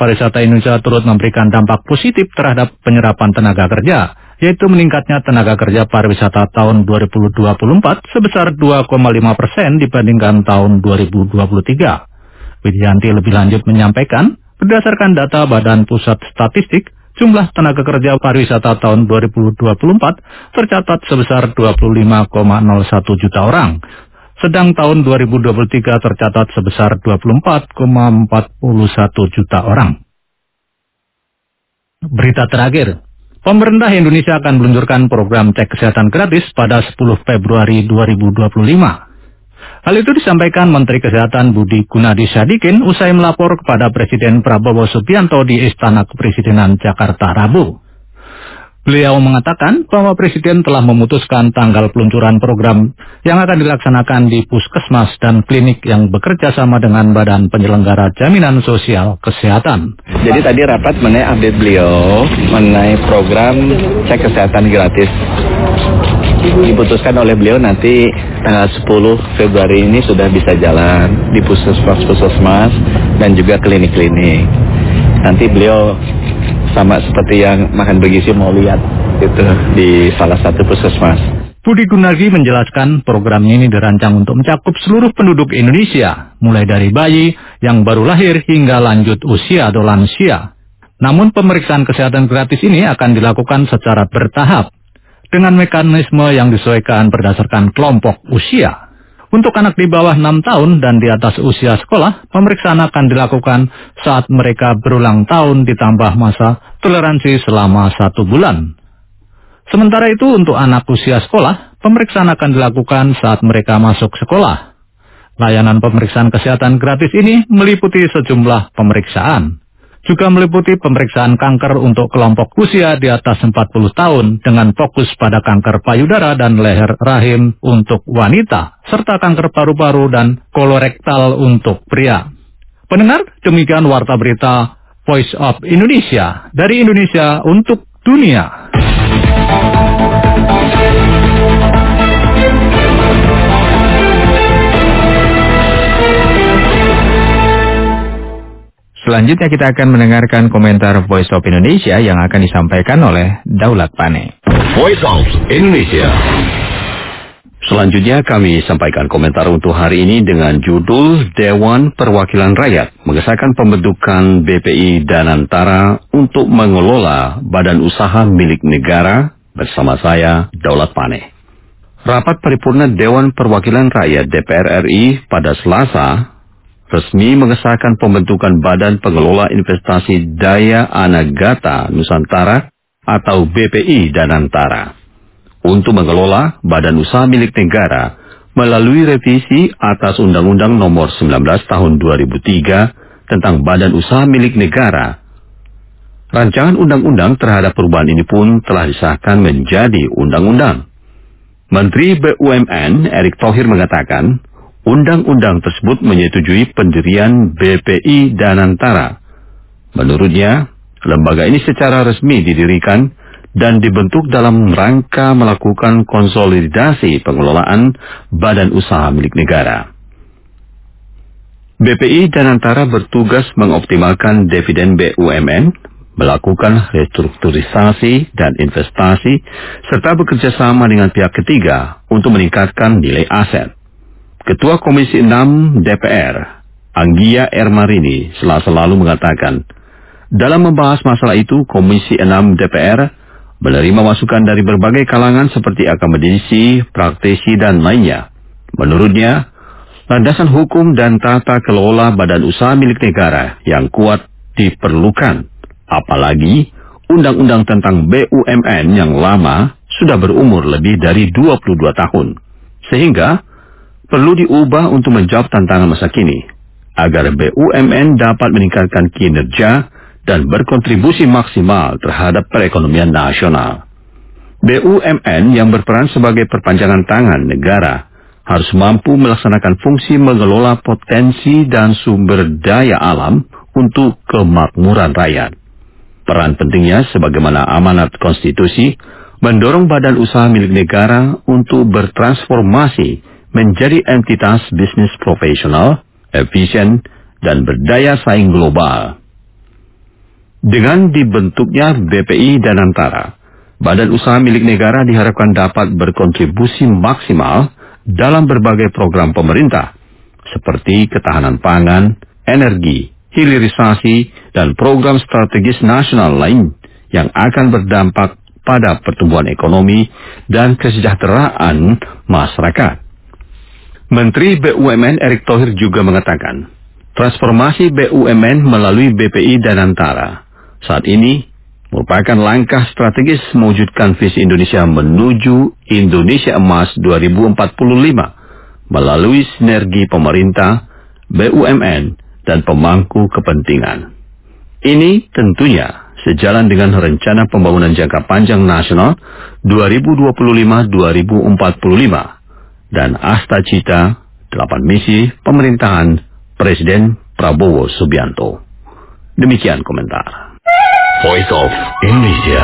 pariwisata Indonesia turut memberikan dampak positif terhadap penyerapan tenaga kerja, yaitu meningkatnya tenaga kerja pariwisata tahun 2024 sebesar 2,5% dibandingkan tahun 2023. Widianti lebih lanjut menyampaikan, berdasarkan data Badan Pusat Statistik, jumlah tenaga kerja pariwisata tahun 2024 tercatat sebesar 25,01 juta orang. Sedang tahun 2023 tercatat sebesar 24,41 juta orang. Berita terakhir, pemerintah Indonesia akan meluncurkan program cek kesehatan gratis pada 10 Februari 2025. Hal itu disampaikan Menteri Kesehatan Budi Gunadi Sadikin usai melapor kepada Presiden Prabowo Subianto di Istana Kepresidenan Jakarta Rabu. Beliau mengatakan bahwa Presiden telah memutuskan tanggal peluncuran program yang akan dilaksanakan di puskesmas dan klinik yang bekerja sama dengan Badan Penyelenggara Jaminan Sosial Kesehatan. Jadi tadi rapat mengenai update beliau mengenai program cek kesehatan gratis. Diputuskan oleh beliau nanti tanggal 10 Februari ini sudah bisa jalan di puskesmas dan juga klinik-klinik. Nanti beliau sama seperti yang makan bergizi mau lihat itu di salah satu puskesmas. Budi Gunadi menjelaskan program ini dirancang untuk mencakup seluruh penduduk Indonesia, mulai dari bayi yang baru lahir hingga lanjut usia atau lansia. Namun pemeriksaan kesehatan gratis ini akan dilakukan secara bertahap, dengan mekanisme yang disesuaikan berdasarkan kelompok usia. Untuk anak di bawah 6 tahun dan di atas usia sekolah, pemeriksaan akan dilakukan saat mereka berulang tahun ditambah masa toleransi selama 1 bulan. Sementara itu untuk anak usia sekolah, pemeriksaan akan dilakukan saat mereka masuk sekolah. Layanan pemeriksaan kesehatan gratis ini meliputi sejumlah pemeriksaan. Juga meliputi pemeriksaan kanker untuk kelompok usia di atas 40 tahun dengan fokus pada kanker payudara dan leher rahim untuk wanita, serta kanker paru-paru dan kolorektal untuk pria. Pendengar, demikian Warta Berita Voice of Indonesia dari Indonesia untuk dunia. Selanjutnya kita akan mendengarkan komentar Voice of Indonesia yang akan disampaikan oleh Daulat Pane. Voice of Indonesia. Selanjutnya kami sampaikan komentar untuk hari ini dengan judul Dewan Perwakilan Rakyat mengesahkan pembentukan BPI Danantara untuk mengelola badan usaha milik negara bersama saya Daulat Pane. Rapat paripurna Dewan Perwakilan Rakyat DPR RI pada Selasa resmi mengesahkan pembentukan Badan Pengelola Investasi Daya Anagata Nusantara atau BPI Danantara untuk mengelola badan usaha milik negara melalui revisi atas Undang-Undang Nomor 19 Tahun 2003 tentang Badan Usaha Milik Negara. Rancangan undang-undang terhadap perubahan ini pun telah disahkan menjadi undang-undang. Menteri BUMN Erick Thohir mengatakan, undang-undang tersebut menyetujui pendirian BPI Danantara. Menurutnya, lembaga ini secara resmi didirikan dan dibentuk dalam rangka melakukan konsolidasi pengelolaan badan usaha milik negara. BPI Danantara bertugas mengoptimalkan dividen BUMN, melakukan restrukturisasi dan investasi, serta bekerja sama dengan pihak ketiga untuk meningkatkan nilai aset. Ketua Komisi 6 DPR, Anggia Ermarini, Selasa lalu mengatakan, dalam membahas masalah itu, Komisi 6 DPR menerima masukan dari berbagai kalangan seperti akademisi, praktisi, dan lainnya. Menurutnya, landasan hukum dan tata kelola badan usaha milik negara yang kuat diperlukan. Apalagi, undang-undang tentang BUMN yang lama sudah berumur lebih dari 22 tahun. Sehingga, perlu diubah untuk menjawab tantangan masa kini, agar BUMN dapat meningkatkan kinerja dan berkontribusi maksimal terhadap perekonomian nasional. BUMN yang berperan sebagai perpanjangan tangan negara harus mampu melaksanakan fungsi mengelola potensi dan sumber daya alam untuk kemakmuran rakyat. Peran pentingnya sebagaimana amanat konstitusi mendorong badan usaha milik negara untuk bertransformasi menjadi entitas bisnis profesional, efisien, dan berdaya saing global. Dengan dibentuknya BPI Danantara, badan usaha milik negara diharapkan dapat berkontribusi maksimal dalam berbagai program pemerintah, seperti ketahanan pangan, energi, hilirisasi, dan program strategis nasional lain yang akan berdampak pada pertumbuhan ekonomi dan kesejahteraan masyarakat. Menteri BUMN Erick Thohir juga mengatakan, transformasi BUMN melalui BPI Danantara saat ini merupakan langkah strategis mewujudkan visi Indonesia menuju Indonesia Emas 2045 melalui sinergi pemerintah, BUMN, dan pemangku kepentingan. Ini tentunya sejalan dengan rencana pembangunan jangka panjang nasional 2025-2045 dan Asta Cita 8 misi pemerintahan Presiden Prabowo Subianto. Demikian komentar Voice of Indonesia.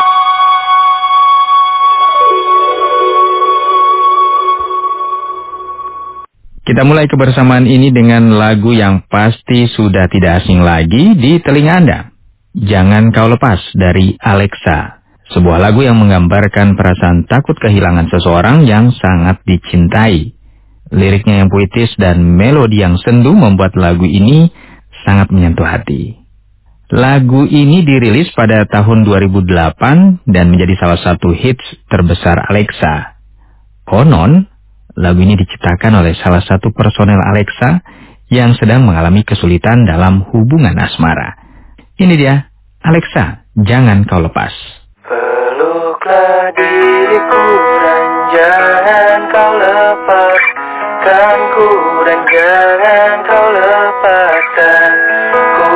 Kita mulai kebersamaan ini dengan lagu yang pasti sudah tidak asing lagi di telinga Anda. Jangan Kau Lepas dari Alexa. Sebuah lagu yang menggambarkan perasaan takut kehilangan seseorang yang sangat dicintai. Liriknya yang puitis dan melodi yang sendu membuat lagu ini sangat menyentuh hati. Lagu ini dirilis pada tahun 2008 dan menjadi salah satu hits terbesar Alexa. Konon, lagu ini diciptakan oleh salah satu personel Alexa yang sedang mengalami kesulitan dalam hubungan asmara. Ini dia, Alexa, Jangan Kau Lepas. Peluklah diriku dan jangan kau lepaskan ku, dan jangan kau lepaskan ku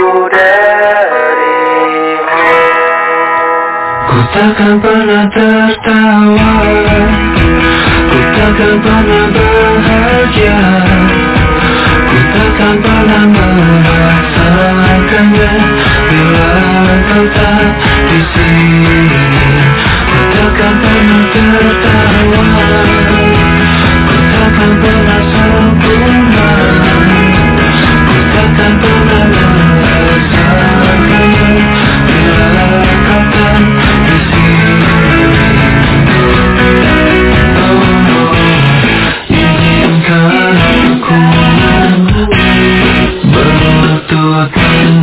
darimu. Ku takkan pernah tertawa, ku takkan pernah bahagia, ku takkan pernah merasakannya bila kau tak di sini. Ku takkan pernah tertawa, ku takkan pernah sempurna, ku takkan pernah merasakannya bila kau tak di sini. Oh, izinkan ku bertuakan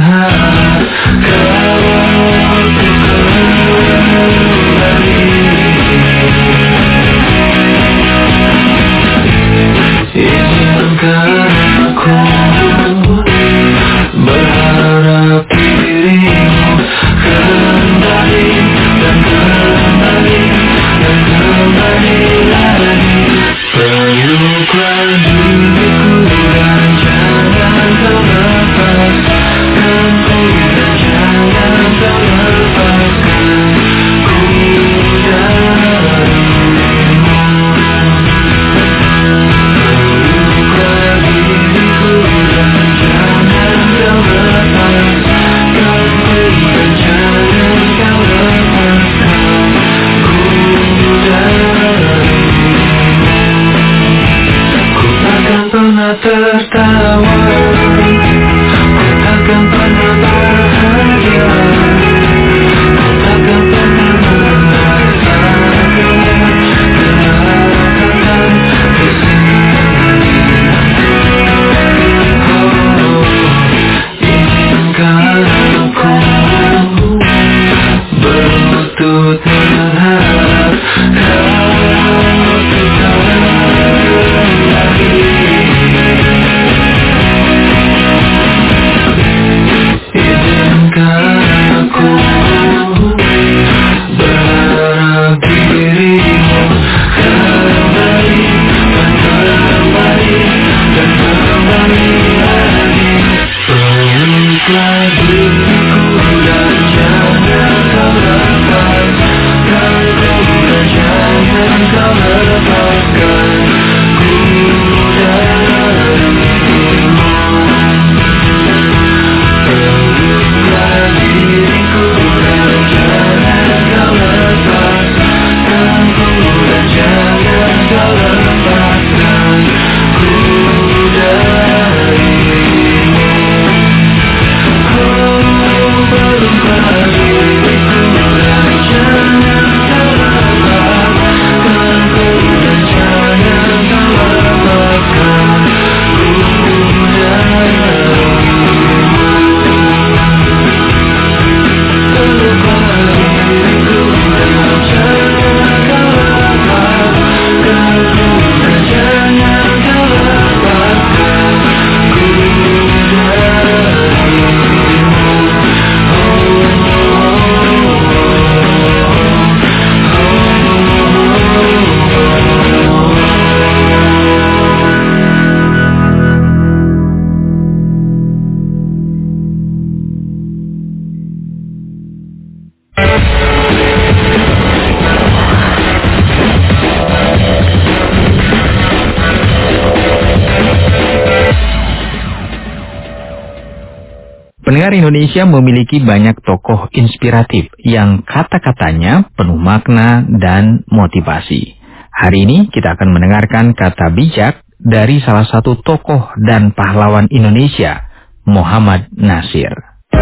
Pendengar, Indonesia memiliki banyak tokoh inspiratif yang kata-katanya penuh makna dan motivasi. Hari ini kita akan mendengarkan kata bijak dari salah satu tokoh dan pahlawan Indonesia, Muhammad Natsir.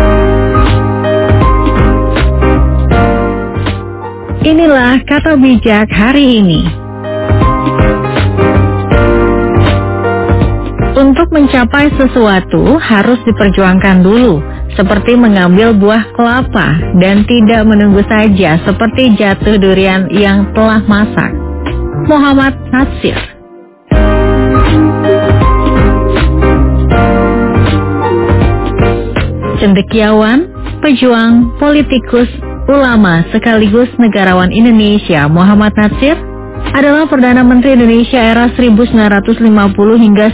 Inilah kata bijak hari ini. Untuk mencapai sesuatu harus diperjuangkan dulu, seperti mengambil buah kelapa dan tidak menunggu saja seperti jatuh durian yang telah masak. Muhammad Natsir. Cendekiawan, pejuang, politikus, ulama sekaligus negarawan Indonesia Muhammad Natsir adalah Perdana Menteri Indonesia era 1950 hingga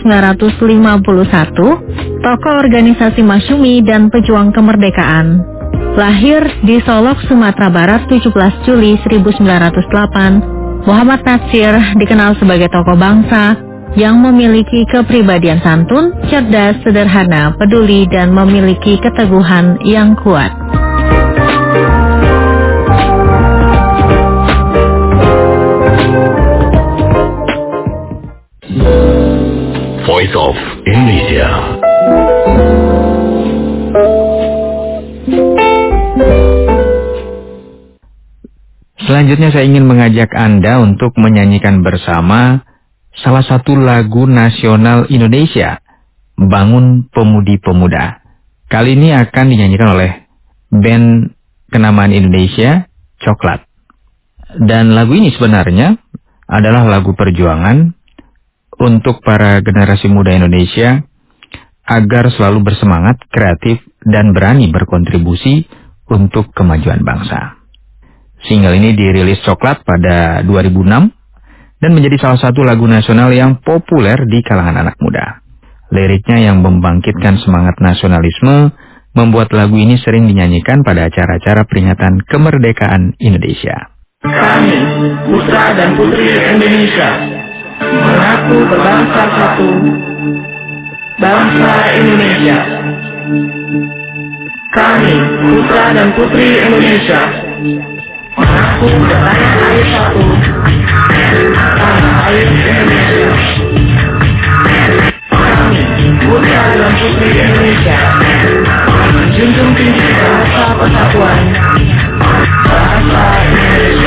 1951, tokoh organisasi Masyumi dan pejuang kemerdekaan. Lahir di Solok, Sumatera Barat 17 Juli 1908, Muhammad Natsir dikenal sebagai tokoh bangsa yang memiliki kepribadian santun, cerdas, sederhana, peduli, dan memiliki keteguhan yang kuat. Voice of Indonesia. Selanjutnya saya ingin mengajak Anda untuk menyanyikan bersama salah satu lagu nasional Indonesia, Bangun Pemudi Pemuda. Kali ini akan dinyanyikan oleh band kenamaan Indonesia, Coklat. Dan lagu ini sebenarnya adalah lagu perjuangan untuk para generasi muda Indonesia agar selalu bersemangat, kreatif, dan berani berkontribusi untuk kemajuan bangsa. Single ini dirilis Coklat pada 2006 dan menjadi salah satu lagu nasional yang populer di kalangan anak muda. Liriknya yang membangkitkan semangat nasionalisme membuat lagu ini sering dinyanyikan pada acara-acara peringatan kemerdekaan Indonesia. Kami, putra dan putri Indonesia, mengaku berbangsa satu, bangsa Indonesia. Kami, putra dan putri Indonesia, mengaku bertanah air satu, tanah air Indonesia. Kami, putra dan putri Indonesia, menjunjung tinggi bahasa persatuan, bahasa Indonesia.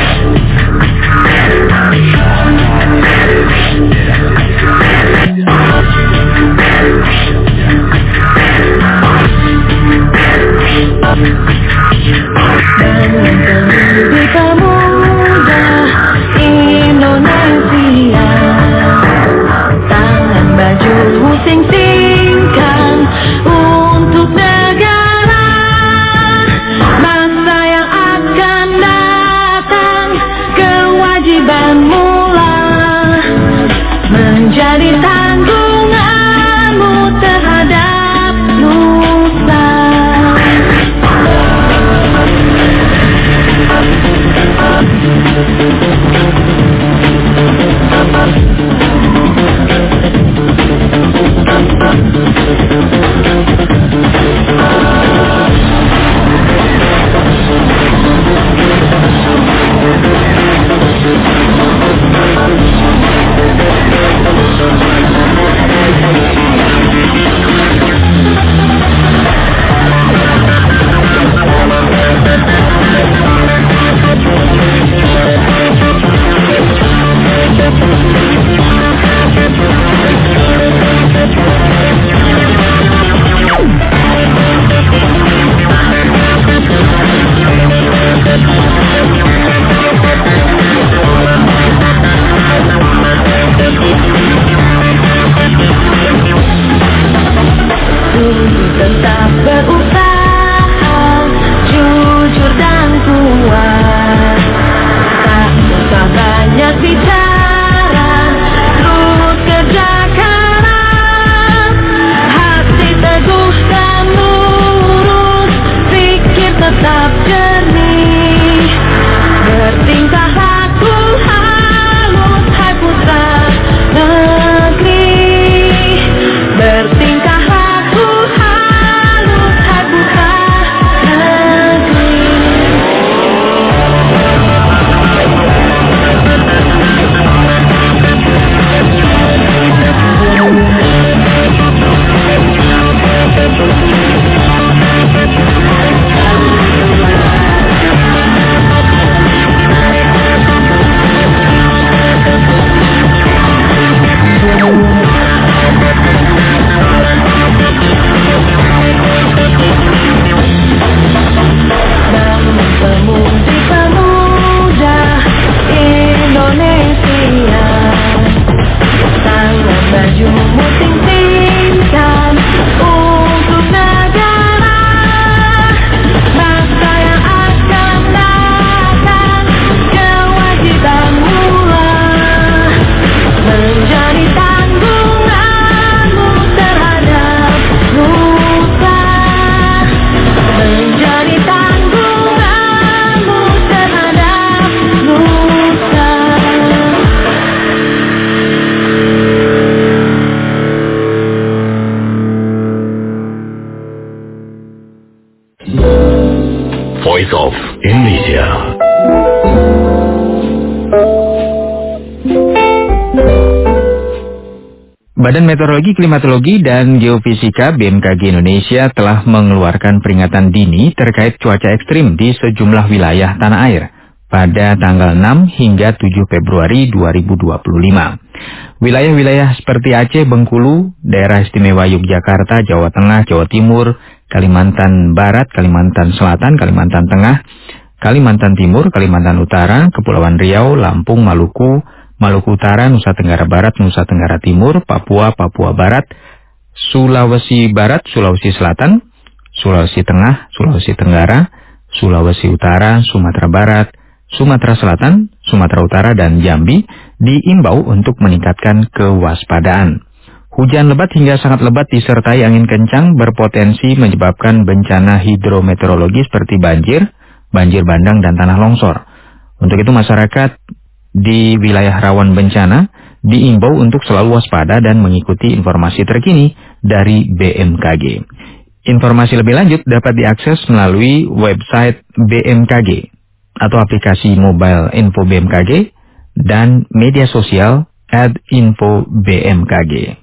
Voice of Indonesia. Badan Meteorologi, Klimatologi, dan Geofisika BMKG Indonesia telah mengeluarkan peringatan dini terkait cuaca ekstrim di sejumlah wilayah tanah air pada tanggal 6 hingga 7 Februari 2025. Wilayah-wilayah seperti Aceh, Bengkulu, Daerah Istimewa Yogyakarta, Jawa Tengah, Jawa Timur, Kalimantan Barat, Kalimantan Selatan, Kalimantan Tengah, Kalimantan Timur, Kalimantan Utara, Kepulauan Riau, Lampung, Maluku, Maluku Utara, Nusa Tenggara Barat, Nusa Tenggara Timur, Papua, Papua Barat, Sulawesi Barat, Sulawesi Selatan, Sulawesi Tengah, Sulawesi Tenggara, Sulawesi Utara, Sumatera Barat, Sumatera Selatan, Sumatera Utara, dan Jambi diimbau untuk meningkatkan kewaspadaan. Hujan lebat hingga sangat lebat disertai angin kencang berpotensi menyebabkan bencana hidrometeorologi seperti banjir, banjir bandang, dan tanah longsor. Untuk itu masyarakat di wilayah rawan bencana diimbau untuk selalu waspada dan mengikuti informasi terkini dari BMKG. Informasi lebih lanjut dapat diakses melalui website BMKG atau aplikasi mobile Info BMKG dan media sosial @info-bmkg.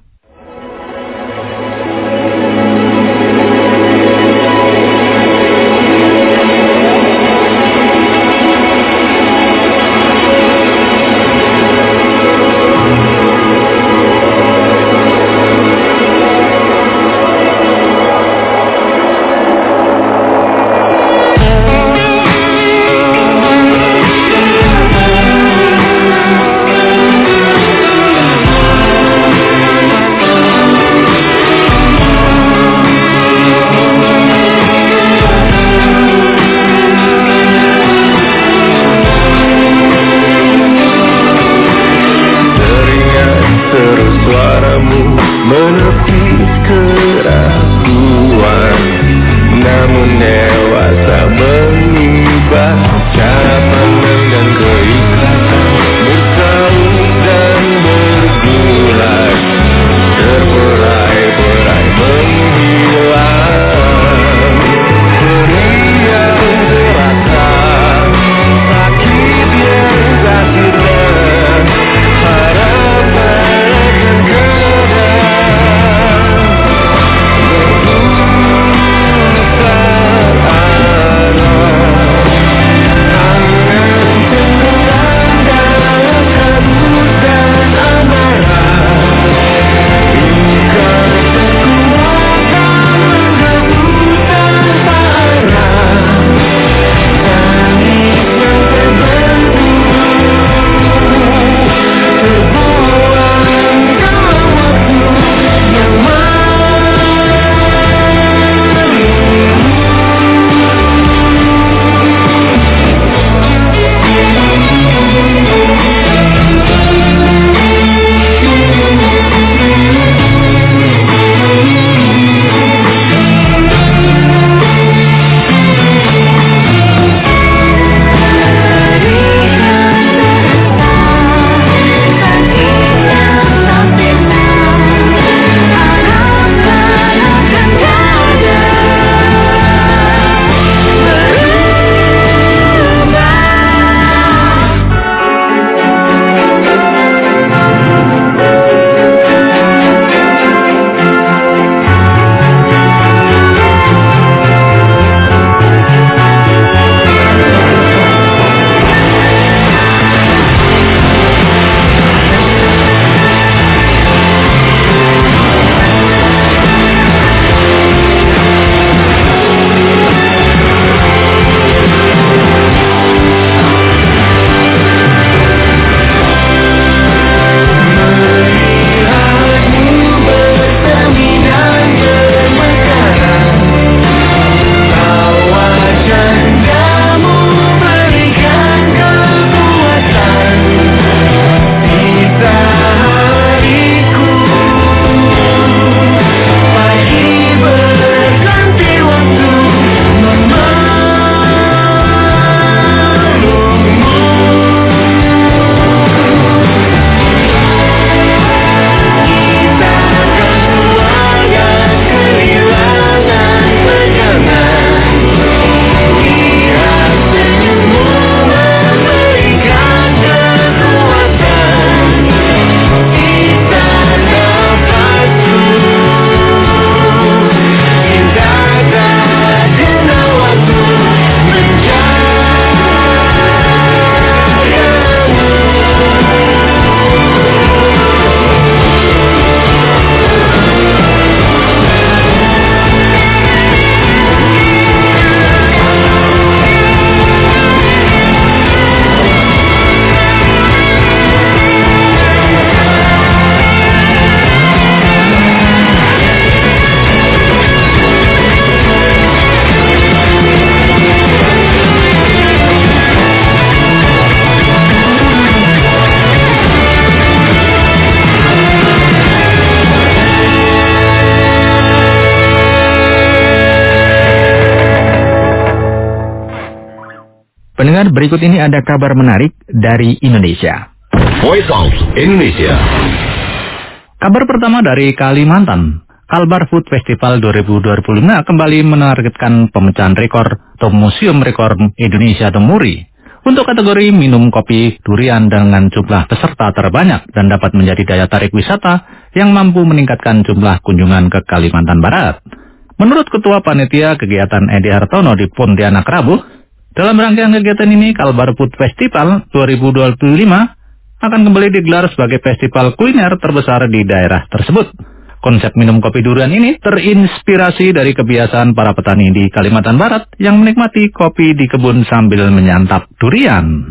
Pendengar, berikut ini ada kabar menarik dari Indonesia. Voice of Indonesia. Kabar pertama dari Kalimantan. Kalbar Food Festival 2025 kembali menargetkan pemecahan rekor atau Museum Rekor Indonesia atau MURI untuk kategori minum kopi durian dengan jumlah peserta terbanyak dan dapat menjadi daya tarik wisata yang mampu meningkatkan jumlah kunjungan ke Kalimantan Barat. Menurut Ketua Panitia Kegiatan Edi Hartono di Pontianak Rabu, dalam rangkaian kegiatan ini Kalbar Food Festival 2025 akan kembali digelar sebagai festival kuliner terbesar di daerah tersebut. Konsep minum kopi durian ini terinspirasi dari kebiasaan para petani di Kalimantan Barat yang menikmati kopi di kebun sambil menyantap durian.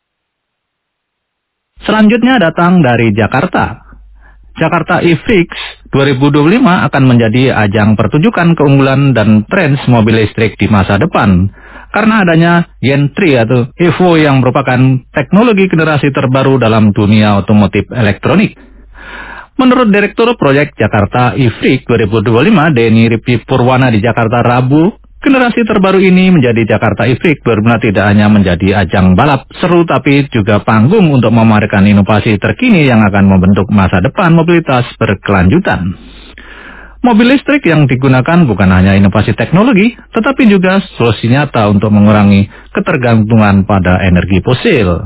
Selanjutnya datang dari Jakarta. Jakarta e-Flix 2025 akan menjadi ajang pertunjukan keunggulan dan tren mobil listrik di masa depan karena adanya Gen 3 atau EVO yang merupakan teknologi generasi terbaru dalam dunia otomotif elektronik. Menurut Direktur Proyek Jakarta e-Flix 2025, Denny Ripi Purwana di Jakarta Rabu, generasi terbaru ini menjadi Jakarta e-Flix benar-benar tidak hanya menjadi ajang balap seru tapi juga panggung untuk memamerkan inovasi terkini yang akan membentuk masa depan mobilitas berkelanjutan. Mobil listrik yang digunakan bukan hanya inovasi teknologi, tetapi juga solusi nyata untuk mengurangi ketergantungan pada energi fosil.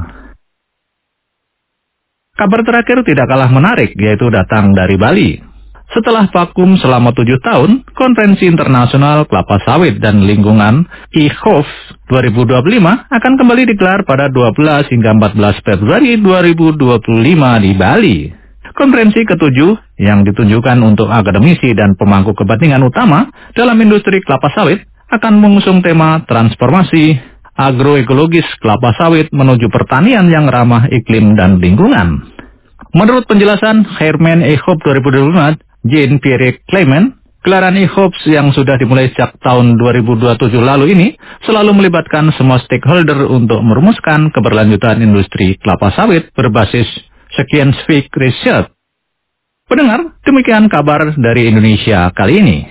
Kabar terakhir tidak kalah menarik, yaitu datang dari Bali. Setelah vakum selama 7 tahun, Konferensi Internasional Kelapa Sawit dan Lingkungan ICHOF 2025 akan kembali digelar pada 12 hingga 14 Februari 2025 di Bali. Konferensi ke-7 yang ditunjukkan untuk akademisi dan pemangku kepentingan utama dalam industri kelapa sawit akan mengusung tema transformasi agroekologis kelapa sawit menuju pertanian yang ramah iklim dan lingkungan. Menurut penjelasan Chairman ICHOF 2025, Jean-Pierre Clement, gelaran ICHOF yang sudah dimulai sejak tahun 2027 lalu ini selalu melibatkan semua stakeholder untuk merumuskan keberlanjutan industri kelapa sawit berbasis scientific research. Pendengar, demikian kabar dari Indonesia kali ini.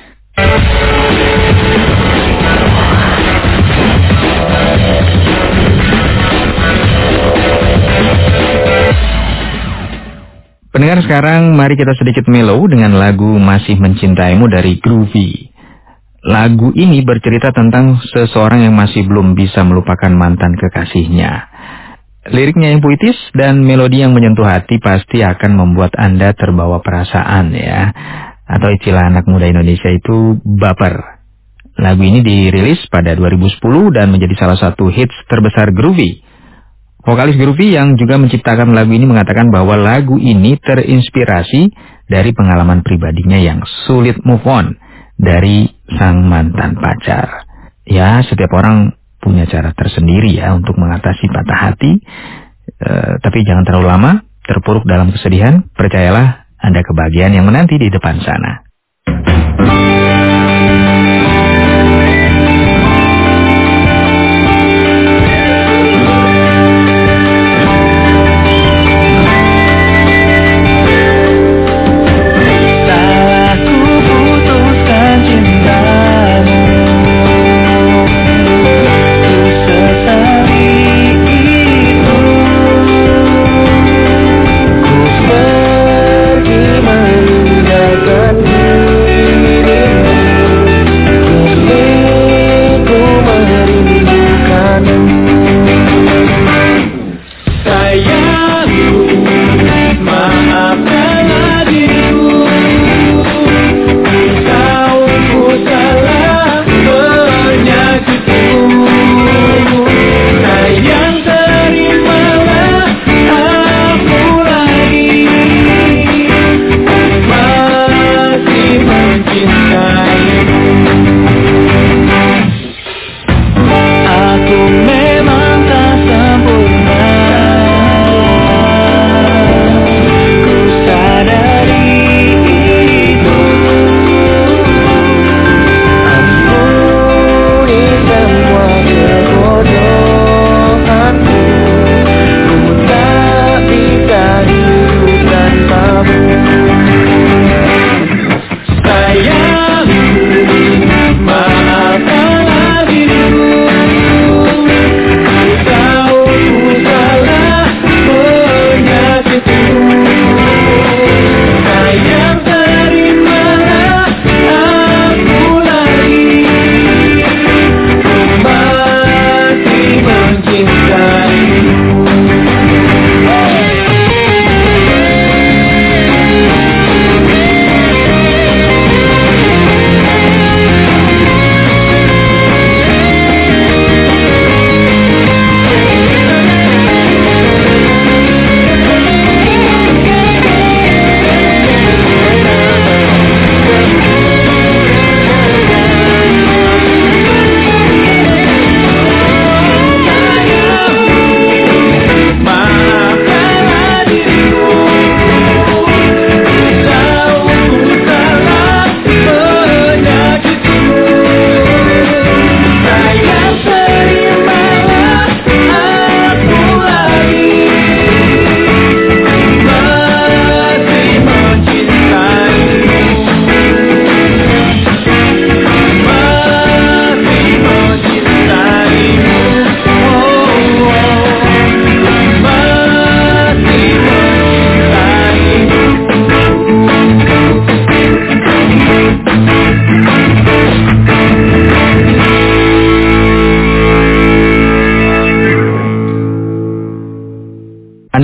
Pendengar, sekarang mari kita sedikit mellow dengan lagu Masih Mencintaimu dari Groovy. Lagu ini bercerita tentang seseorang yang masih belum bisa melupakan mantan kekasihnya. Liriknya yang puitis dan melodi yang menyentuh hati pasti akan membuat Anda terbawa perasaan ya. Atau istilah anak muda Indonesia itu baper. Lagu ini dirilis pada 2010 dan menjadi salah satu hits terbesar Groovy. Vokalis Groovy yang juga menciptakan lagu ini mengatakan bahwa lagu ini terinspirasi dari pengalaman pribadinya yang sulit move on dari sang mantan pacar. Ya, setiap orang punya cara tersendiri ya untuk mengatasi patah hati. Tapi jangan terlalu lama terpuruk dalam kesedihan. Percayalah, ada kebahagiaan yang menanti di depan sana. Pergi meninggalkan dirimu.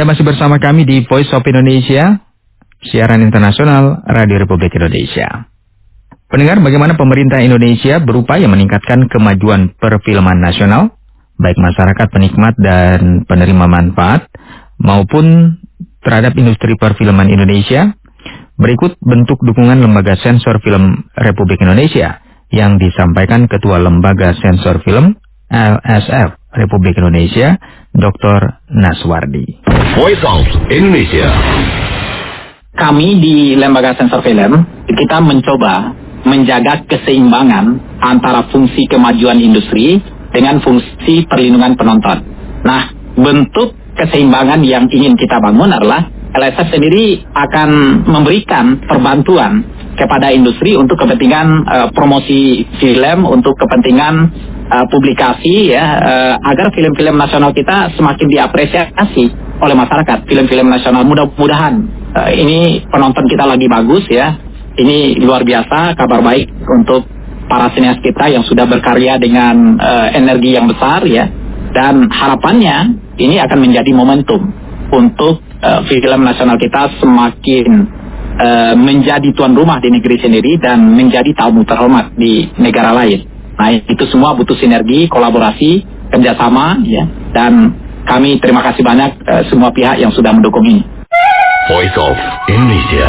Anda masih bersama kami di Voice of Indonesia, siaran internasional Radio Republik Indonesia. Pendengar, bagaimana pemerintah Indonesia berupaya meningkatkan kemajuan perfilman nasional, baik masyarakat penikmat dan penerima manfaat, maupun terhadap industri perfilman Indonesia? Berikut bentuk dukungan Lembaga Sensor Film Republik Indonesia yang disampaikan Ketua Lembaga Sensor Film LSF Republik Indonesia, Dr. Naswardi. Voice of Indonesia. Kami di Lembaga Sensor Film, kita mencoba menjaga keseimbangan antara fungsi kemajuan industri dengan fungsi perlindungan penonton. Nah, bentuk keseimbangan yang ingin kita bangun adalah LSF sendiri akan memberikan perbantuan kepada industri untuk kepentingan promosi film, untuk kepentingan publikasi ya, agar film-film nasional kita semakin diapresiasi oleh masyarakat. Film-film nasional, mudah-mudahan ini penonton kita lagi bagus ya. Ini luar biasa, kabar baik untuk para sinias kita yang sudah berkarya dengan energi yang besar ya. Dan harapannya ini akan menjadi momentum untuk film nasional kita semakin menjadi tuan rumah di negeri sendiri dan menjadi tamu terhormat di negara lain. Nah, itu semua butuh sinergi, kolaborasi, kerjasama ya. Dan kami terima kasih banyak semua pihak yang sudah mendukung ini. Voice of Indonesia.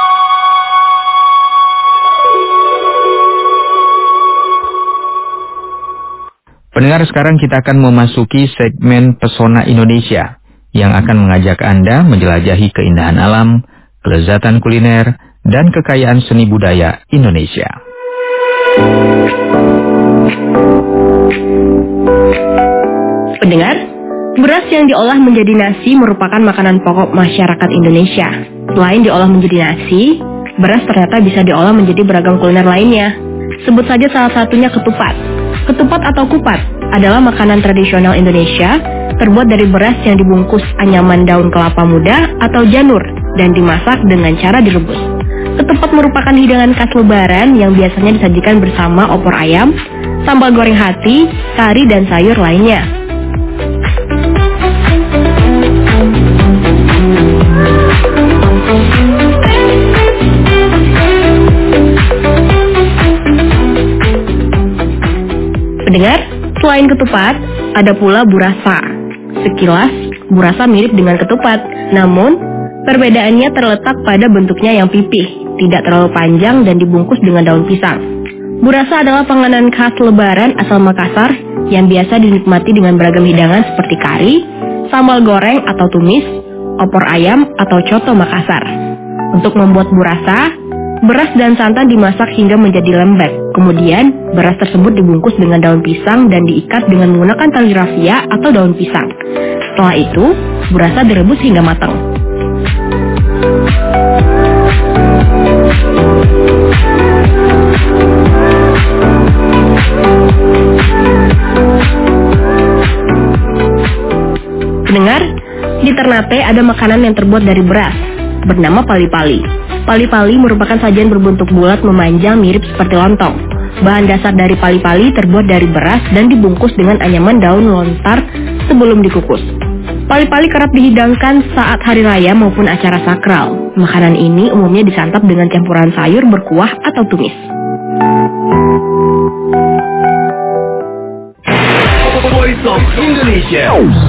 Pendengar, sekarang kita akan memasuki segmen Pesona Indonesia yang akan mengajak Anda menjelajahi keindahan alam, kelezatan kuliner, dan kekayaan seni budaya Indonesia. Pendengar, beras yang diolah menjadi nasi merupakan makanan pokok masyarakat Indonesia. Selain diolah menjadi nasi, beras ternyata bisa diolah menjadi beragam kuliner lainnya. Sebut saja salah satunya ketupat. Ketupat atau kupat adalah makanan tradisional Indonesia, terbuat dari beras yang dibungkus anyaman daun kelapa muda atau janur dan dimasak dengan cara direbus. Ketupat merupakan hidangan khas Lebaran yang biasanya disajikan bersama opor ayam, sambal goreng hati, kari, dan sayur lainnya. Pendengar, selain ketupat, ada pula burasa. Sekilas, burasa mirip dengan ketupat, namun perbedaannya terletak pada bentuknya yang pipih, tidak terlalu panjang dan dibungkus dengan daun pisang. Burasa adalah panganan khas Lebaran asal Makassar yang biasa dinikmati dengan beragam hidangan seperti kari, sambal goreng atau tumis, opor ayam atau coto Makassar. Untuk membuat burasa, beras dan santan dimasak hingga menjadi lembek. Kemudian, beras tersebut dibungkus dengan daun pisang dan diikat dengan menggunakan tali rafia atau daun pisang. Setelah itu, burasa direbus hingga matang. Pendengar, di Ternate ada makanan yang terbuat dari beras, bernama pali-pali. Pali-pali merupakan sajian berbentuk bulat memanjang mirip seperti lontong. Bahan dasar dari pali-pali terbuat dari beras dan dibungkus dengan anyaman daun lontar sebelum dikukus. Pali-pali kerap dihidangkan saat hari raya maupun acara sakral. Makanan ini umumnya disantap dengan campuran sayur berkuah atau tumis. Voice of Indonesia.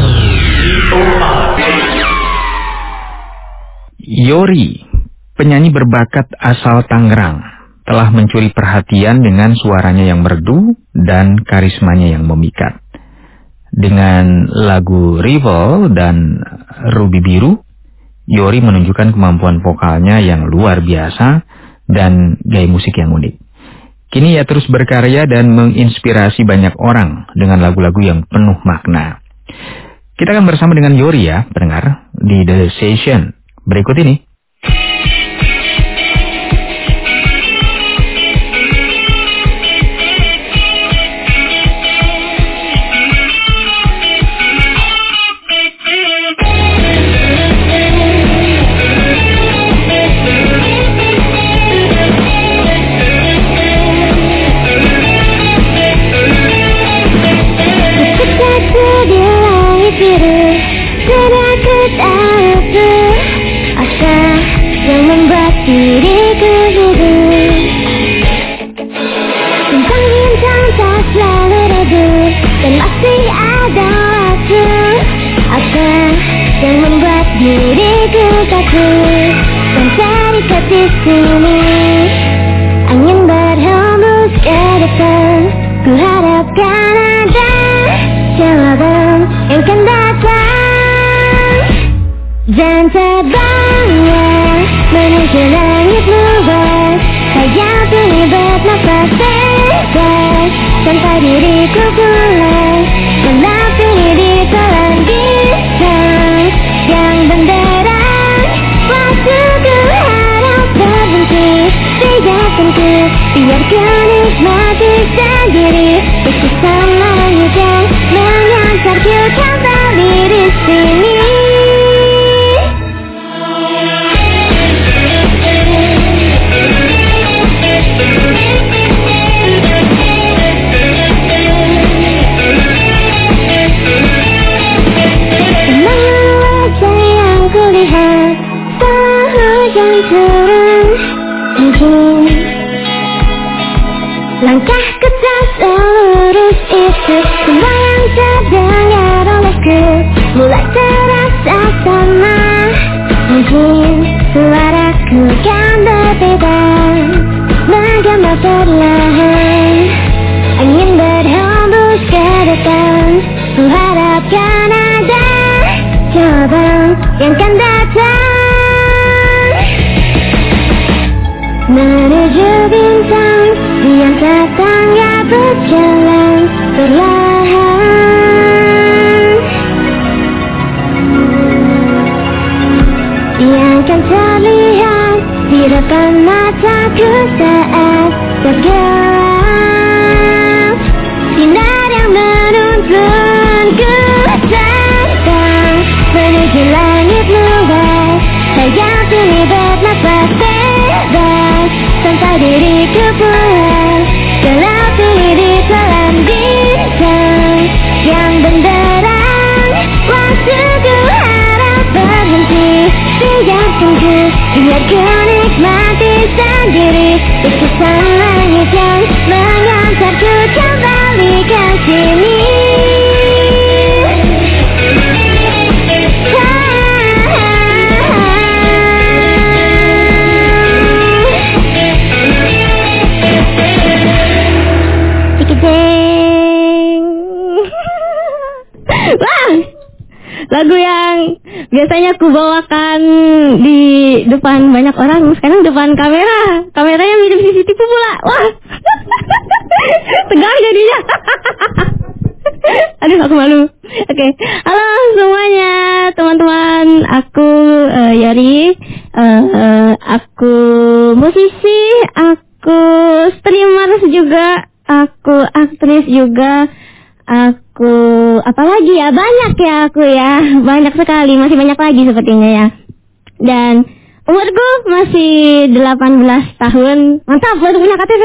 Yori, penyanyi berbakat asal Tangerang, telah mencuri perhatian dengan suaranya yang merdu dan karismanya yang memikat. Dengan lagu Rival dan Ruby Biru, Yori menunjukkan kemampuan vokalnya yang luar biasa dan gaya musik yang unik. Kini ia terus berkarya dan menginspirasi banyak orang dengan lagu-lagu yang penuh makna. Kita akan bersama dengan Yori ya, pendengar, di The Session berikut ini. Di langit biru, dan aku tak sini. Angin berhembus ke depan, ku harapkan ada jawaban yang akan datang. Dan terbanglah menuju langit luas, hayatin bernafas bebas, sampai diriku pulang melapisi di telan bintang yang benderang. Waktuku harap berhenti, biarkanku, biarkan nikmati sendiri. Berkesan langit yang mengantarku kembali di sini. Langkah keras lurus itu, semua yang terdengar olehku mulai terasa sama. Mungkin suaraku kan berbeda, menggema perlahan. Angin berhembus ke depan, ku harapkan ada jawaban yang kan datang. Menuju bintang, di angkat tangga berjalan perlahan. Yang kan terlihat di depan mataku saat tergelap. Sinar yang menuntunku terbang menuju langit luas, hayatin bernafas bebas, sampai diriku pulang gelapin di telan bintang yang benderang. Waktuku harap berhenti, biarkanku, biarkan nikmati sendiri. Berkesan langit yang mengantarku kembali ke sini. Wah, lagu yang biasanya aku bawakan di depan banyak orang, sekarang depan kameranya mirip CCTV pula. Wah, tegang jadinya. Aduh, aku malu. Oke. Halo semuanya, teman-teman. Aku Yari. Aku musisi, aku streamer juga, aku aktris juga, aku apalagi ya, banyak ya aku ya, banyak sekali, masih banyak lagi sepertinya ya. Dan umurku masih 18 tahun. Mantap, baru punya KTP.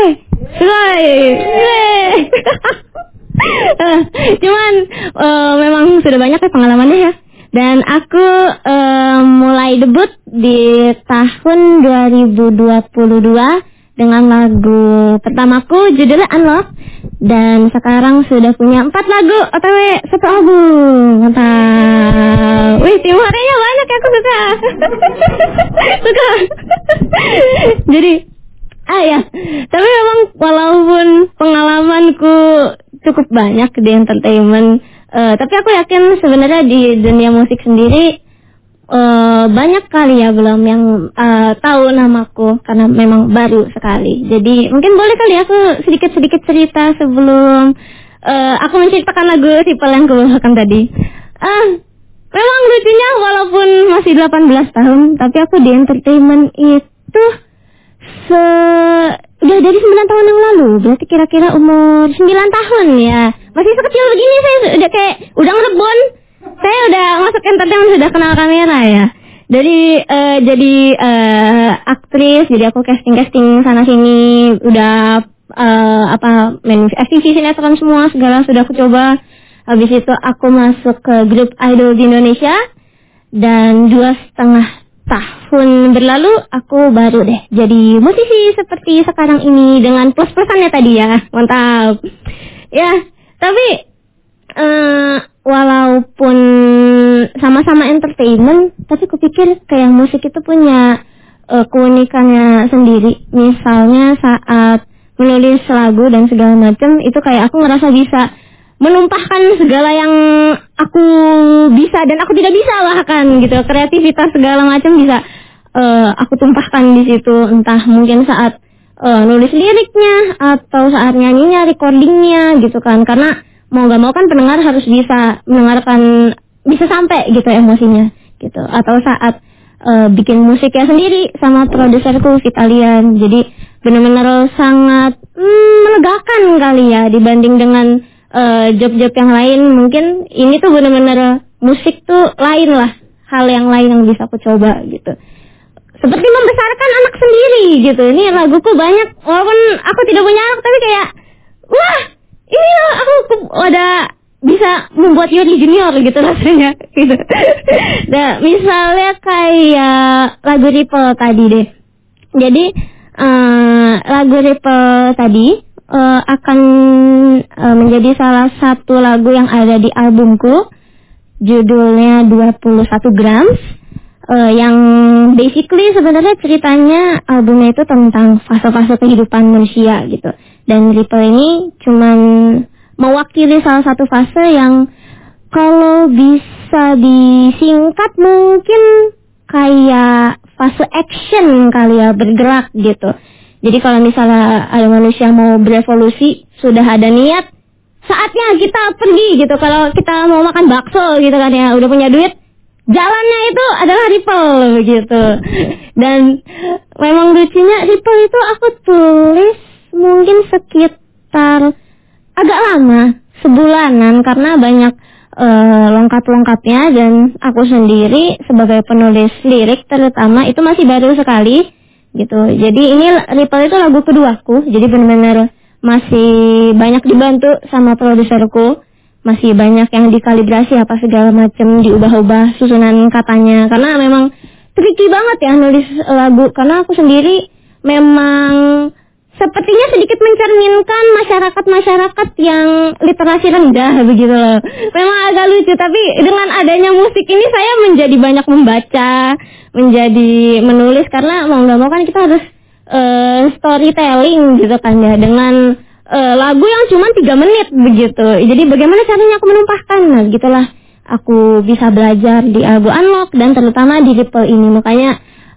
Cuman memang sudah banyak ya pengalamannya ya. Dan aku mulai debut di tahun 2022 dengan lagu pertamaku judulnya Unlock. Dan sekarang sudah punya 4 lagu OTW 1 album. Mantap. Wih, timurnya banyak ya, aku suka. Suka. Jadi ya, tapi memang walaupun pengalamanku cukup banyak di entertainment, tapi aku yakin sebenarnya di dunia musik sendiri banyak kali ya belum yang tahu namaku karena memang baru sekali. Jadi mungkin boleh kali aku sedikit cerita sebelum aku menceritakan lagu Sipel yang kubawakan tadi. Memang lucunya walaupun masih 18 tahun, tapi aku di entertainment itu udah dari 9 tahun yang lalu. Berarti kira-kira umur 9 tahun ya. Masih sekecil begini saya udah ngerebon. Saya udah masuk entertainment, sudah kenal kamera ya. Jadi aktris, jadi aku casting sana sini, udah main FTV, sinetron semua segala sudah aku coba. Habis itu aku masuk ke grup idol di Indonesia, dan 2,5 tahun berlalu aku baru deh jadi musisi seperti sekarang ini dengan plus-plusannya tadi ya. Mantap. Ya, tapi walaupun sama-sama entertainment, tapi kupikir kayak musik itu punya keunikannya sendiri. Misalnya saat menulis lagu dan segala macam, itu kayak aku ngerasa bisa menumpahkan segala yang aku bisa dan aku tidak bisa bahkan gitu. Kreativitas segala macam bisa aku tumpahkan di situ, entah mungkin saat nulis liriknya atau saat nyanyinya, recordingnya gitu kan. Karena mau nggak mau kan pendengar harus bisa mendengarkan, bisa sampai gitu emosinya gitu. Atau saat bikin musiknya sendiri sama produserku Vitalian. Jadi benar-benar sangat melegakan kali ya dibanding dengan job-job yang lain. Mungkin ini tuh benar-benar musik tuh lain lah, hal yang lain yang bisa aku coba gitu. Seperti membesarkan anak sendiri gitu. Ini laguku banyak, walaupun aku tidak punya anak, tapi kayak wah ini aku udah bisa membuat Yuri Junior gitu rasanya gitu. Nah, misalnya kayak lagu Ripple tadi deh. Jadi lagu Ripple tadi akan menjadi salah satu lagu yang ada di albumku, judulnya 21 Grams, yang basically sebenarnya ceritanya albumnya itu tentang fase-fase kehidupan manusia gitu. Dan Ripple ini cuman mewakili salah satu fase yang kalau bisa disingkat mungkin kayak fase action kali ya, bergerak gitu. Jadi kalau misalnya ada manusia mau berevolusi, sudah ada niat, saatnya kita pergi gitu. Kalau kita mau makan bakso gitu kan ya, udah punya duit, jalannya itu adalah Ripple gitu. Dan memang lucunya Ripple itu aku tulis mungkin sekitar agak lama, sebulanan, karena banyak lengkap-lengkapnya, dan aku sendiri sebagai penulis lirik terutama itu masih baru sekali gitu. Jadi ini Ripple itu lagu keduaku, jadi benar-benar masih banyak dibantu sama produserku, masih banyak yang dikalibrasi apa segala macam, diubah-ubah susunan katanya, karena memang tricky banget ya nulis lagu, karena aku sendiri memang sepertinya sedikit mencerminkan masyarakat-masyarakat yang literasi rendah begitu loh. Memang agak lucu, tapi dengan adanya musik ini saya menjadi banyak membaca, menjadi menulis, karena mau nggak mau kan kita harus storytelling gitu kan ya, dengan lagu yang cuma 3 menit begitu. Jadi bagaimana caranya aku menumpahkan, nah gitulah aku bisa belajar di album Unlock dan terutama di Ripple ini. Makanya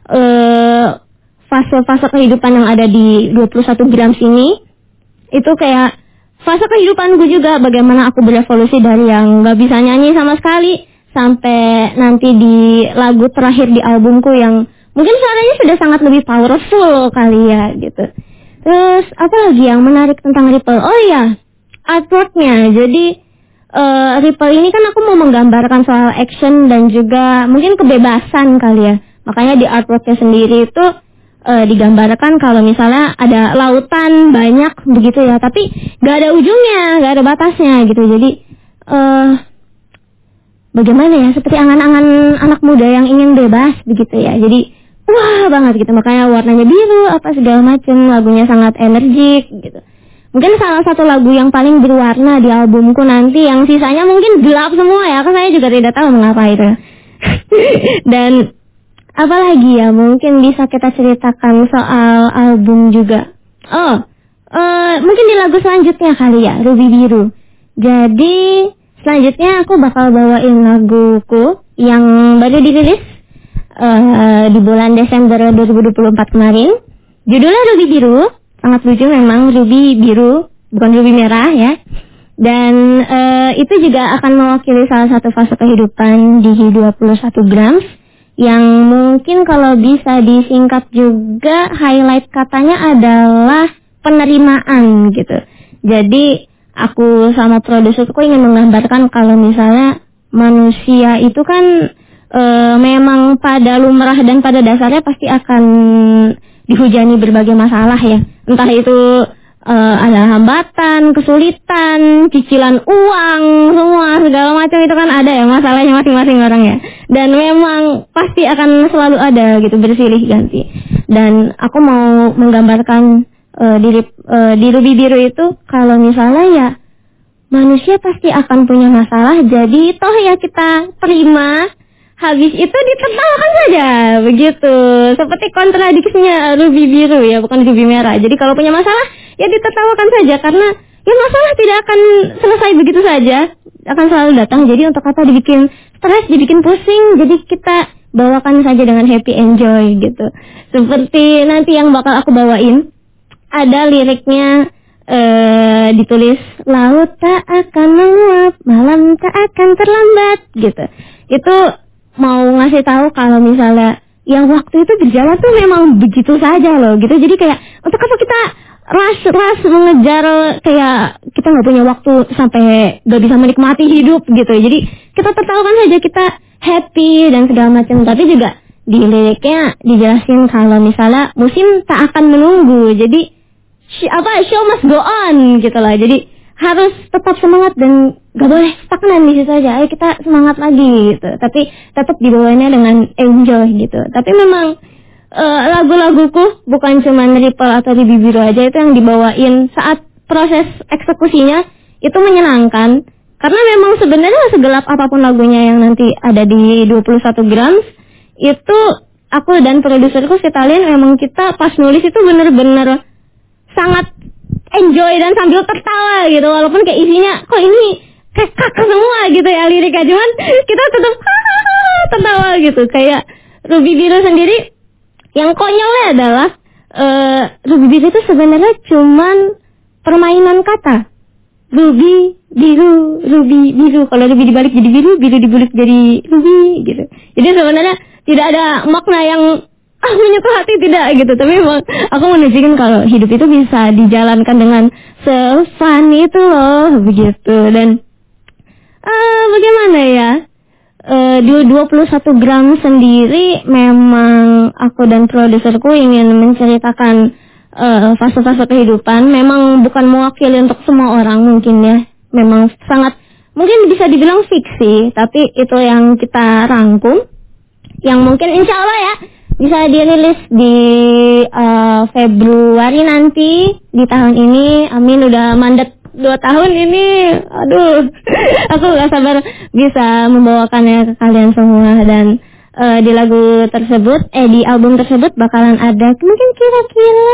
fase-fase kehidupan yang ada di 21 Grams ini itu kayak fase kehidupanku juga, bagaimana aku berevolusi dari yang gak bisa nyanyi sama sekali sampai nanti di lagu terakhir di albumku yang mungkin suaranya sudah sangat lebih powerful kali ya gitu. Terus apa lagi yang menarik tentang Ripple? Oh iya, artworknya. Jadi Ripple ini kan aku mau menggambarkan soal action dan juga mungkin kebebasan kali ya. Makanya di artworknya sendiri itu digambarkan kalau misalnya ada lautan banyak begitu ya, tapi gak ada ujungnya, gak ada batasnya gitu. Jadi bagaimana ya, seperti angan-angan anak muda yang ingin bebas begitu ya. Jadi wah banget gitu, makanya warnanya biru apa segala macam, lagunya sangat energik gitu. Mungkin salah satu lagu yang paling berwarna di albumku nanti, yang sisanya mungkin gelap semua ya, karena saya juga tidak tahu mengapa itu. Dan apalagi ya, mungkin bisa kita ceritakan soal album juga. Mungkin di lagu selanjutnya kali ya, Ruby Biru. Jadi selanjutnya aku bakal bawain laguku yang baru dirilis di bulan Desember 2024 kemarin. Judulnya Ruby Biru, sangat lucu memang, Ruby Biru, bukan Ruby Merah ya. Dan itu juga akan mewakili salah satu fase kehidupan di 21 Grams, yang mungkin kalau bisa disingkat juga highlight katanya adalah penerimaan gitu. Jadi aku sama produserku ingin menggambarkan kalau misalnya manusia itu kan memang pada lumrah dan pada dasarnya pasti akan dihujani berbagai masalah ya. Entah itu ada hambatan, kesulitan, cicilan uang, semua segala macam itu kan ada ya masalahnya masing-masing orang ya. Dan memang pasti akan selalu ada gitu, bersilih ganti. Dan aku mau menggambarkan di Ruby Biru itu kalau misalnya ya manusia pasti akan punya masalah, jadi toh ya kita terima, habis itu ditertawakan saja, begitu. Seperti kontradiksinya Ruby Biru ya, bukan Ruby Merah. Jadi kalau punya masalah, ya ditertawakan saja, karena ya masalah tidak akan selesai begitu saja, akan selalu datang. Jadi untuk apa dibikin stres, dibikin pusing, jadi kita bawakan saja dengan happy enjoy gitu. Seperti nanti yang bakal aku bawain, ada liriknya ditulis, laut tak akan menguap, malam tak akan terlambat gitu. Itu mau ngasih tahu kalau misalnya yang waktu itu berjalan tuh memang begitu saja loh gitu. Jadi kayak untuk apa kita rush mengejar, kayak kita nggak punya waktu sampai nggak bisa menikmati hidup gitu. Jadi kita tertawakan saja, kita happy dan segala macam. Tapi juga di liriknya dijelasin kalau misalnya musim tak akan menunggu. Jadi show must go on gitu lah. Jadi harus tetap semangat dan gak boleh stagnan di situ aja. Ayo kita semangat lagi gitu. Tapi tetap dibawanya dengan enjoy gitu. Tapi memang lagu-laguku bukan cuma Ripple atau Ruby Biru aja itu yang dibawain saat proses eksekusinya itu menyenangkan. Karena memang sebenarnya segelap apapun lagunya yang nanti ada di 21 Grams, itu aku dan produserku si Talin memang kita pas nulis itu bener-bener sangat enjoy dan sambil tertawa gitu, walaupun kayak isinya kok ini kayak kakak semua gitu ya liriknya, cuman kita tetap tertawa gitu. Kayak Ruby Biru sendiri yang konyolnya adalah Ruby Biru itu sebenarnya cuman permainan kata. Ruby biru, Ruby biru. Kalau Ruby dibalik jadi biru, biru dibalik jadi Ruby gitu. Jadi sebenarnya tidak ada makna yang menyentuh hati, tidak gitu. Tapi memang aku menunjukkan kalau hidup itu bisa dijalankan dengan se-fun itu loh, begitu. Dan bagaimana ya, di 21 Gram sendiri memang aku dan produserku ingin menceritakan fase-fase kehidupan. Memang bukan mewakili untuk semua orang mungkin ya, memang sangat mungkin bisa dibilang fiksi, tapi itu yang kita rangkum, yang mungkin insya Allah ya bisa dirilis di Februari nanti di tahun ini. Amin, udah mandat 2 tahun ini. Aduh, aku gak sabar bisa membawakannya ke kalian semua. Dan di lagu tersebut, di album tersebut bakalan ada mungkin kira-kira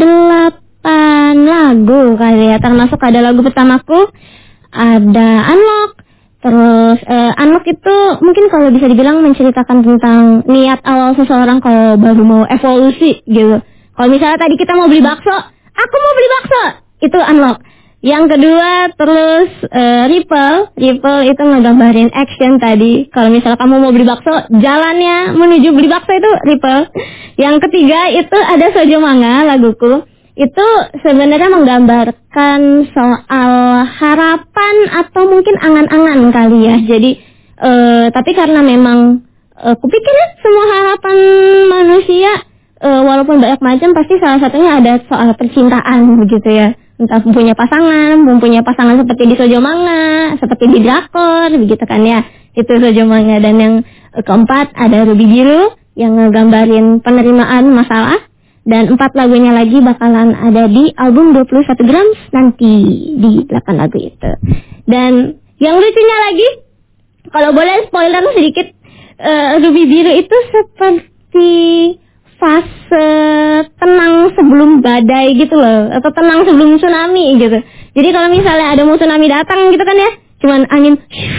8 lagu kali ya. Termasuk ada lagu pertamaku, ada Unlock. Terus Unlock itu mungkin kalau bisa dibilang menceritakan tentang niat awal seseorang kalau baru mau evolusi gitu. Kalau misalnya tadi kita mau beli bakso, aku mau beli bakso, itu Unlock. Yang kedua terus Ripple itu ngegambarin action tadi. Kalau misalnya kamu mau beli bakso, jalannya menuju beli bakso itu Ripple. Yang ketiga itu ada Sojo Manga, laguku. Itu sebenarnya menggambarkan soal harapan atau mungkin angan-angan kali ya. Jadi tapi karena memang kupikir semua harapan manusia walaupun banyak macam, pasti salah satunya ada soal percintaan begitu ya. Entah mempunyai pasangan seperti di Sojo Manga, seperti di drakor begitu kan ya. Itu Sojo Manga. Dan yang keempat ada Ruby Biru yang ngegambarin penerimaan masalah. Dan 4 lagunya lagi bakalan ada di album 21 Grams nanti di 8 lagu itu. Dan yang lucunya lagi, kalau boleh spoiler sedikit, Ruby Biru itu seperti fase tenang sebelum badai gitu loh, atau tenang sebelum tsunami gitu. Jadi kalau misalnya ada mau tsunami datang gitu kan ya, cuman angin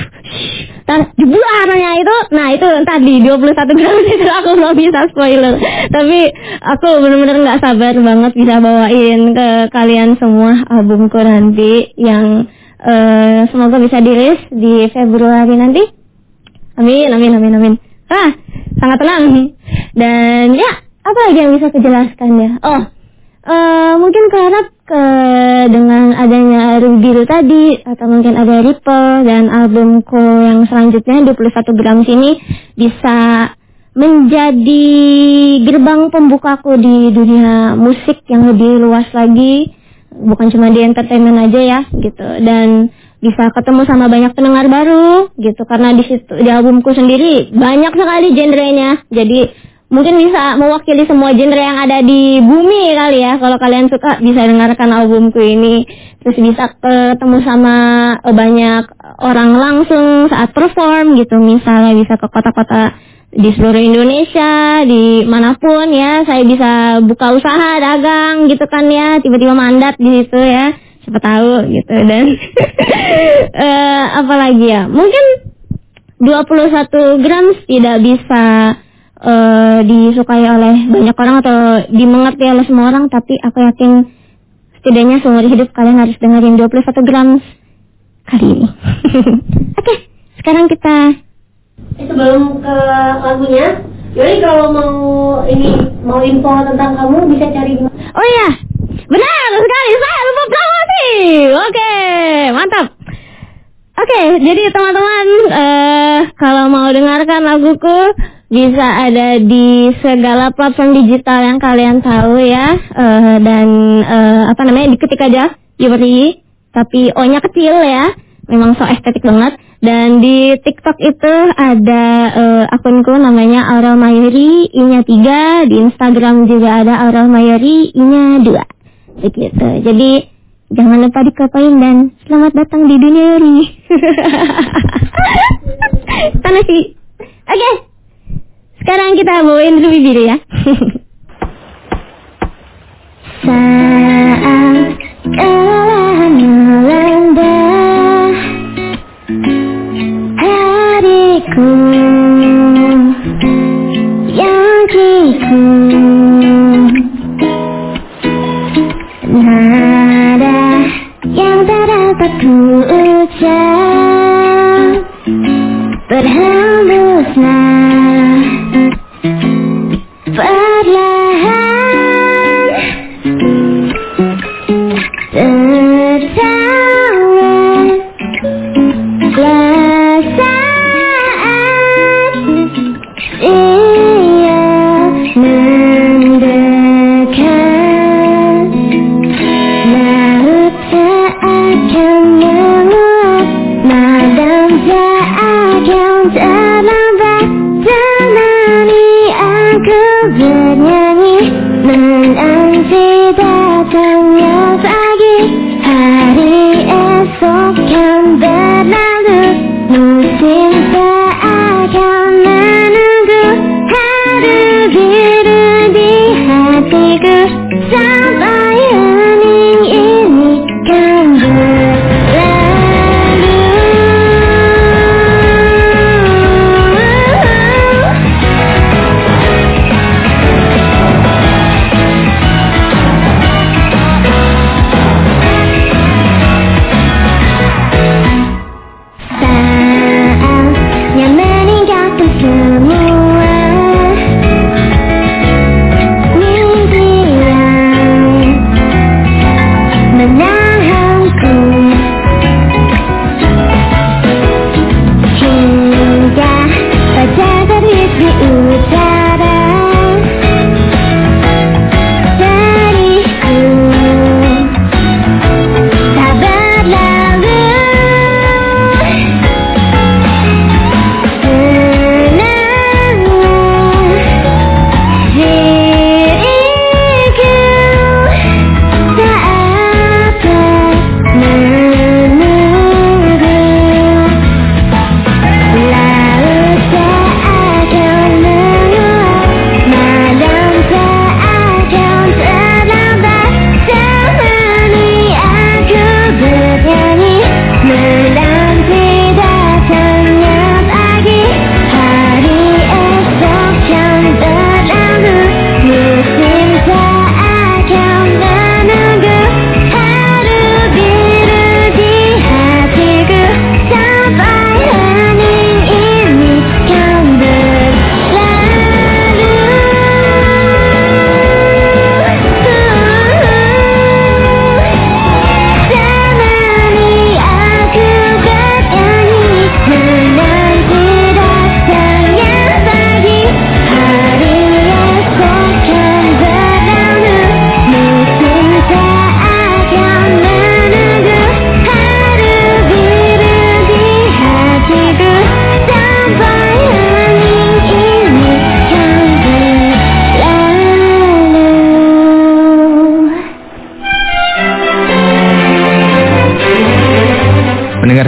jebuarnya itu, nah itu entar di 21 Gram itu aku belum bisa spoiler. Tapi aku benar-benar nggak sabar banget bisa bawain ke kalian semua albumku nanti yang semoga bisa dirilis di Februari nanti. Amin. Sangat tenang. Dan ya, apa lagi yang bisa kujelaskan ya? Mungkin keharap dengan adanya Ruby Biru tadi, atau mungkin ada Ripple dan albumku yang selanjutnya 21 Gram sini bisa menjadi gerbang pembukaku di dunia musik yang lebih luas lagi, bukan cuma di entertainment aja ya gitu. Dan bisa ketemu sama banyak pendengar baru gitu, karena di situ di albumku sendiri banyak sekali genrenya. Jadi mungkin bisa mewakili semua genre yang ada di bumi kali ya. Kalau kalian suka bisa dengarkan albumku ini. Terus bisa ketemu sama banyak orang langsung saat perform gitu. Misalnya bisa ke kota-kota di seluruh Indonesia, di manapun ya, saya bisa buka usaha dagang gitu kan ya, tiba-tiba mandat di situ ya, siapa tahu gitu. Dan apalagi ya, mungkin 21 gram tidak bisa disukai oleh banyak orang atau dimengerti oleh semua orang, tapi aku yakin setidaknya seumur hidup kalian harus dengerin 21 gram kali ini. Oke, sekarang kita sebelum ke lagunya, Yori kalau mau info tentang kamu bisa cari di mana? Oh iya, benar sekali, saya lupa promosi. Oke, mantap. Oke, jadi teman-teman kalau mau dengarkan laguku bisa ada di segala platform digital yang kalian tahu ya, dan diketik aja Yori, tapi O-nya kecil ya, memang so estetik banget. Dan di TikTok itu ada akunku namanya Aurel Mayuri, I-nya 3, di Instagram juga ada Aurel Mayuri, I-nya 2. Begitu. Jadi jangan lupa dikepoin dan selamat datang di dunia Yuri. Tanasi. Oke. Sekarang kita bawain dulu bibir ya. Saat kelahan melanda hariku yang kiku, nada yang tak dapat ku ucap berhamba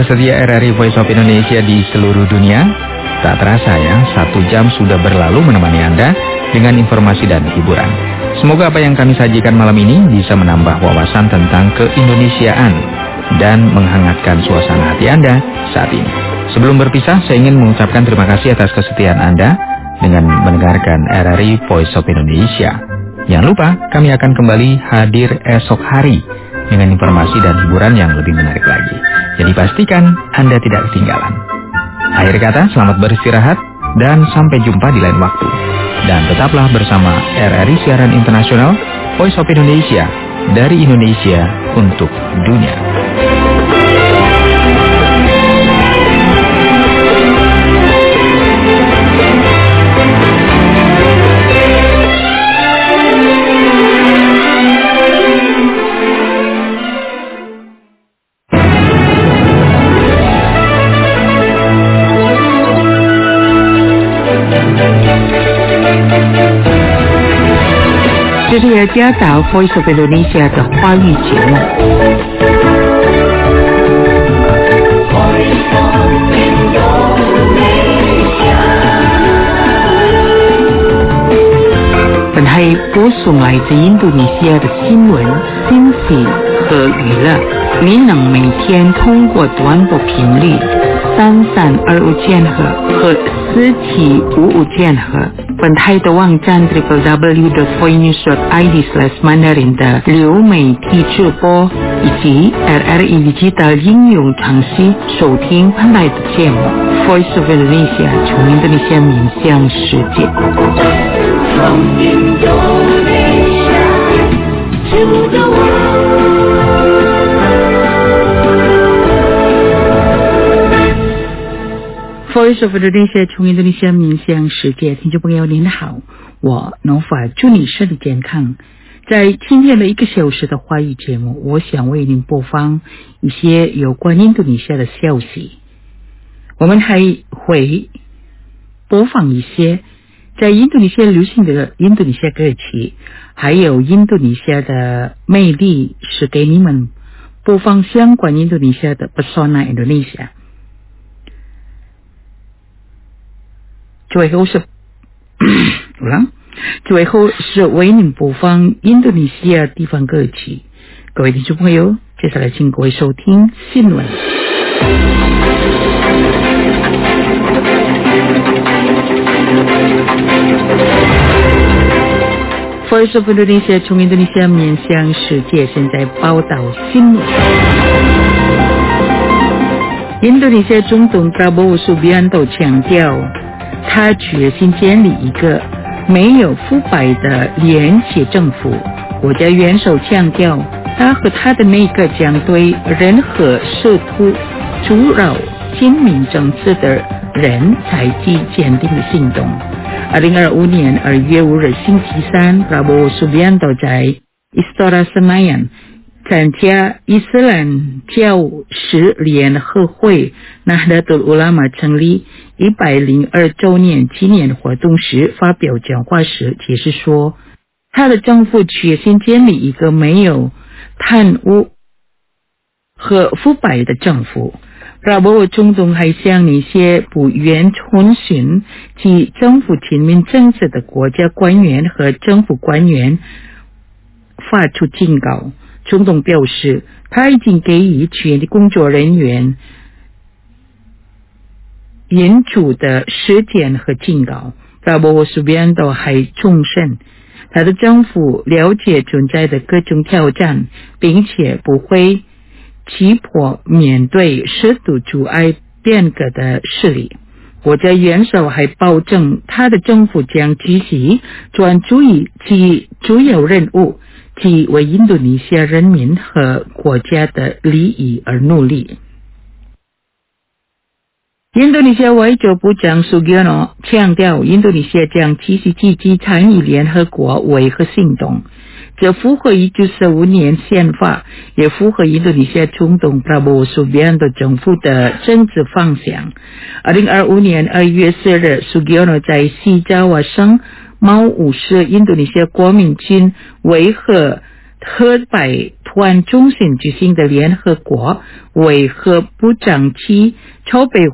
pendengar setia RRI Voice of Indonesia di seluruh dunia, tak terasa ya, 1 jam sudah berlalu menemani Anda dengan informasi dan hiburan. Semoga apa yang kami sajikan malam ini bisa menambah wawasan tentang keindonesiaan dan menghangatkan suasana hati Anda saat ini. Sebelum berpisah, saya ingin mengucapkan terima kasih atas kesetiaan Anda dengan mendengarkan RRI Voice of Indonesia. Jangan lupa, kami akan kembali hadir esok hari dengan informasi dan hiburan yang lebih menarik lagi. Jadi pastikan Anda tidak ketinggalan. Akhir kata, selamat beristirahat dan sampai jumpa di lain waktu. Dan tetaplah bersama RRI Siaran Internasional Voice of Indonesia, dari Indonesia untuk dunia. 这是由加岛 Voice of Indonesia 的华语节目。本台播送来自印度尼西亚的新闻、信息和娱乐。您能每天通过短波频率3325千赫和4755千赫。本台的网站 www.voinews.id/mandarin 的流媒体直播以及 RRI Digital 应用程序收听本台的节目 Voice of Indonesia 从印度尼西亚面向世界。From Indonesia to the world。Voice of Indonesia 从印度尼西亚面向世界，听众朋友您好，我农法祝你身体健康。在今天的1个小时的华语节目，我想为您播放一些有关印度尼西亚的消息。我们还会播放一些在印度尼西亚流行的印度尼西亚歌曲，还有印度尼西亚的魅力，是给你们播放相关印度尼西亚的 Pesona Indonesia。最后是为您播放印度尼西亚地方歌曲。各位听众朋友，接下来请各位收听新闻。Voice of Indonesia 从印度尼西亚面向世界，现在报道新闻。印度尼西亚总统 Prabowo Subianto 强调，他决心建立一个没有腐败的联结政府。国家元首强调，他和他的内阁将对任何试图阻扰亲民政治的人采取坚定的行动。2025年2月5日星期三 Prabowo Subianto 在 Istora Senayan参加伊斯兰教10联合会 Nahdlatul Ulama 成立102周年纪念活动时发表讲话时解释说，他的政府决心建立一个没有贪污和腐败的政府。Prabowo 总统还向那些不愿遵循其政府亲民政策的国家官员和政府官员发出警告。总统表示，他已经给予全体工作人员严肃的时间和警告。Prabowo Subianto 还重申，他的政府了解存在的各种挑战，并且不会急迫面对试图阻碍变革的势力。国家元首还保证，他的政府将继续专注于其主要任务，即为印度尼西亚人民和国家的利益而努力。印度尼西亚外交部长 Sugiono 强调，印度尼西亚将继续积极参与联合国维和行动，这符合1945年宪法，也符合印度尼西亚总统 Prabowo Subianto 政府的政治方向。2025年2月4日 Sugiono 在西爪哇省毛武市印度尼西亚国民军维和和柏图案中心举行的联合国维和部长级筹备